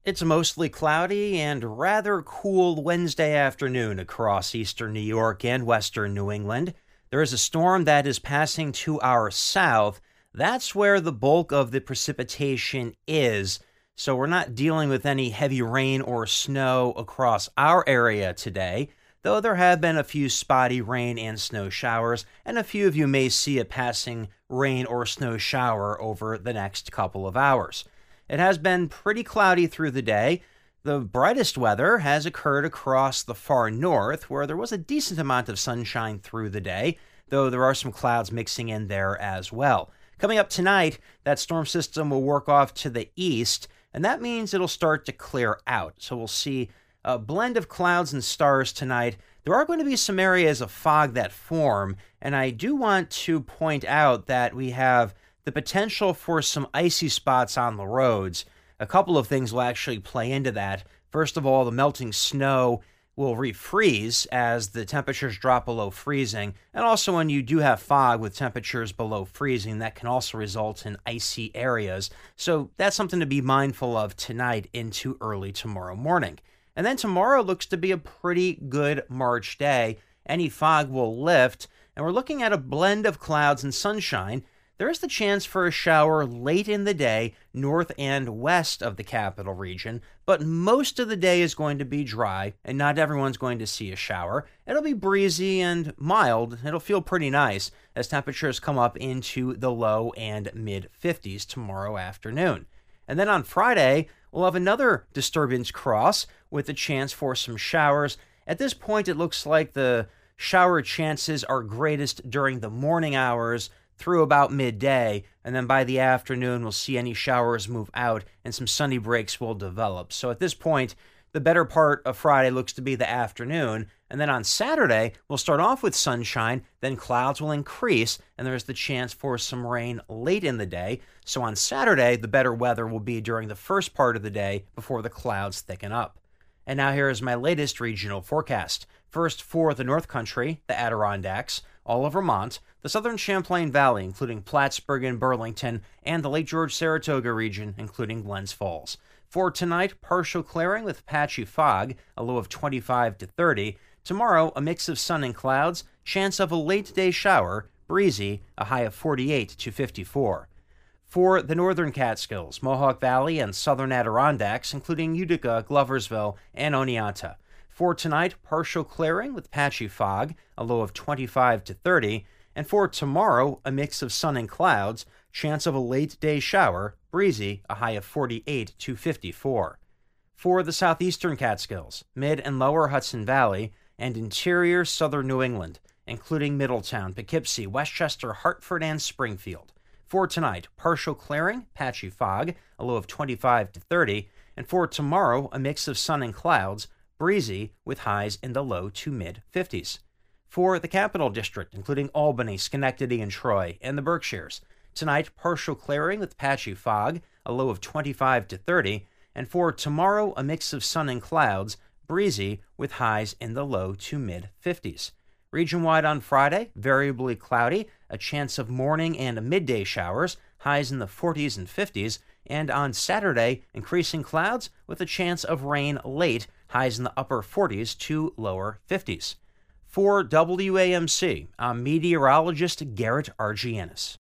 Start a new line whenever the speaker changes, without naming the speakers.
It's a mostly cloudy and rather cool Wednesday afternoon across eastern New York and western New England. There is a storm that is passing to our south. That's where the bulk of the precipitation is. So we're not dealing with any heavy rain or snow across our area today, though there have been a few spotty rain and snow showers, and a few of you may see a passing rain or snow shower over the next couple of hours. It has been pretty cloudy through the day. The brightest weather has occurred across the far north, where there was a decent amount of sunshine through the day, though there are some clouds mixing in there as well. Coming up tonight, that storm system will work off to the east, and that means it'll start to clear out. So we'll see a blend of clouds and stars tonight. There are going to be some areas of fog that form, and I do want to point out that we have the potential for some icy spots on the roads. A couple of things will actually play into that. First of all, the melting snow will refreeze as the temperatures drop below freezing. And also when you do have fog with temperatures below freezing, that can also result in icy areas. So that's something to be mindful of tonight into early tomorrow morning. And then tomorrow looks to be a pretty good March day. Any fog will lift, and we're looking at a blend of clouds and sunshine. There is the chance for a shower late in the day, north and west of the capital region, but most of the day is going to be dry, and not everyone's going to see a shower. It'll be breezy and mild. It'll feel pretty nice as temperatures come up into the low and mid-50s tomorrow afternoon. And then on Friday, we'll have another disturbance cross with a chance for some showers. At this point, it looks like the shower chances are greatest during the morning hours through about midday, and then by the afternoon we'll see any showers move out and some sunny breaks will develop. So at this point, the better part of Friday looks to be the afternoon, and then on Saturday we'll start off with sunshine, then clouds will increase, and there's the chance for some rain late in the day. So on Saturday, the better weather will be during the first part of the day before the clouds thicken up. And now here is my latest regional forecast. First, for the North Country, the Adirondacks, all of Vermont, the southern Champlain Valley, including Plattsburgh and Burlington, and the Lake George-Saratoga region, including Glens Falls. For tonight, partial clearing with patchy fog, a low of 25 to 30. Tomorrow, a mix of sun and clouds, chance of a late-day shower, breezy, a high of 48 to 54. For the northern Catskills, Mohawk Valley, and southern Adirondacks, including Utica, Gloversville, and Oneonta. For tonight, partial clearing with patchy fog, a low of 25 to 30. And for tomorrow, a mix of sun and clouds, chance of a late-day shower, breezy, a high of 48 to 54. For the southeastern Catskills, mid and lower Hudson Valley, and interior southern New England, including Middletown, Poughkeepsie, Westchester, Hartford, and Springfield. For tonight, partial clearing, patchy fog, a low of 25 to 30. And for tomorrow, a mix of sun and clouds, breezy, with highs in the low to mid-50s. For the Capital District, including Albany, Schenectady, and Troy, and the Berkshires. Tonight, partial clearing with patchy fog, a low of 25 to 30. And for tomorrow, a mix of sun and clouds, breezy, with highs in the low to mid-50s. Region-wide on Friday, variably cloudy, a chance of morning and midday showers, highs in the 40s and 50s. And on Saturday, increasing clouds with a chance of rain late, highs in the upper 40s to lower 50s. For WAMC, I'm meteorologist Garrett Argianis.